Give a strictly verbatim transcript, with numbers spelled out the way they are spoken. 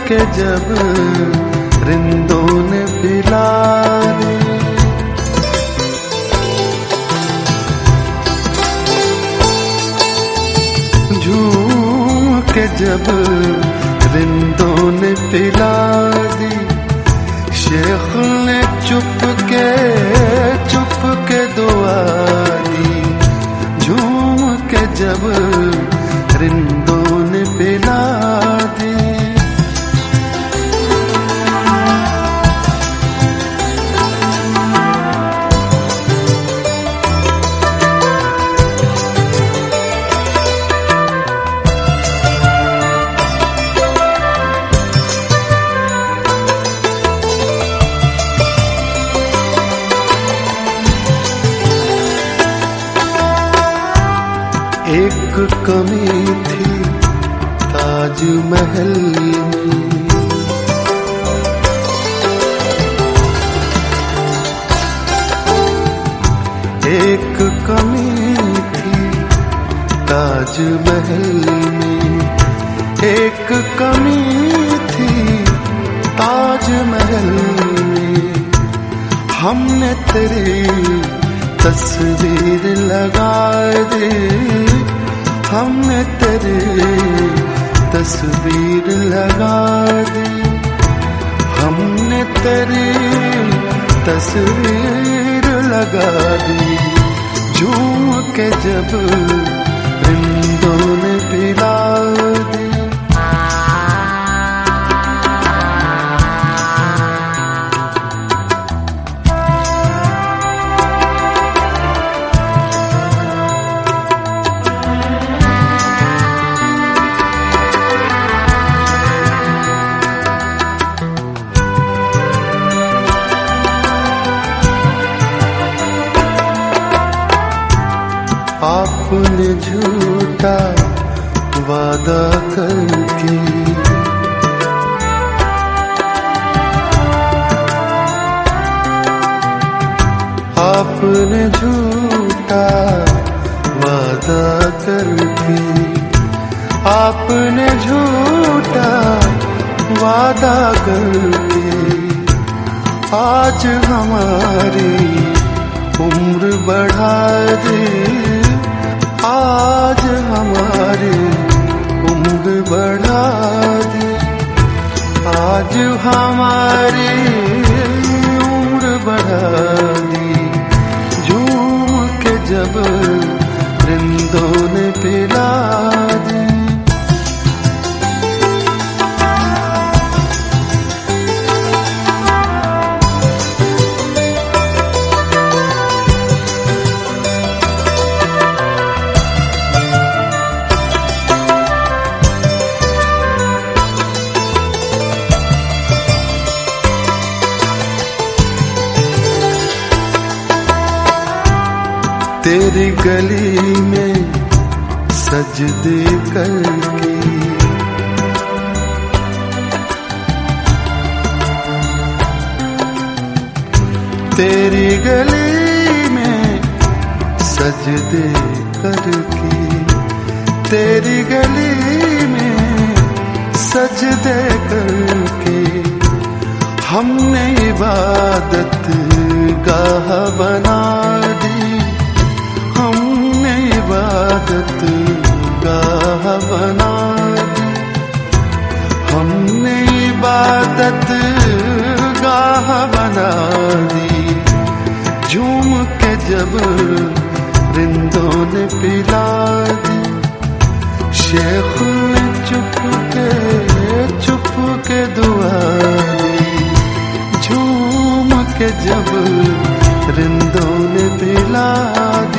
के जब रिंदों ने पिला दी, झूम के जब रिंदों ने पिला दी, शेख ने चुप के चुप के दुआ दी, झूम के जब रिंदों ने पिला दी। एक कमी थी ताजमहल में, एक कमी थी ताजमहल में, एक कमी थी ताजमहल में। हमने तेरी तस्वीर लगा दी, हमने तेरी तस्वीर लगा दी, हमने तेरी तस्वीर लगा दी, झूम के जब रिंदों ने पिला दी। आपने झूठा वादा करके, आपने झूठा वादा करके, आपने झूठा वादा करके, आज हमारी उम्र बढ़ा दे, आज हमारी उम्र बढ़ा दी, आज हमारी उम्र बढ़ा दी, झूम के जब रिंदों ने पिला दी। तेरी गली में सजदे करके, तेरी गली में सजदे करके, तेरी गली में सजदे करके, हमने इबादत गाह बना दी, हमने इबादत गाह बना दी, हमने इबादत गाह बना दी, झूम के जब रिंदों ने पिला दी, शेख ने चुप के चुप के दुआ दी, झूम के जब रिंदों ने पिला दी।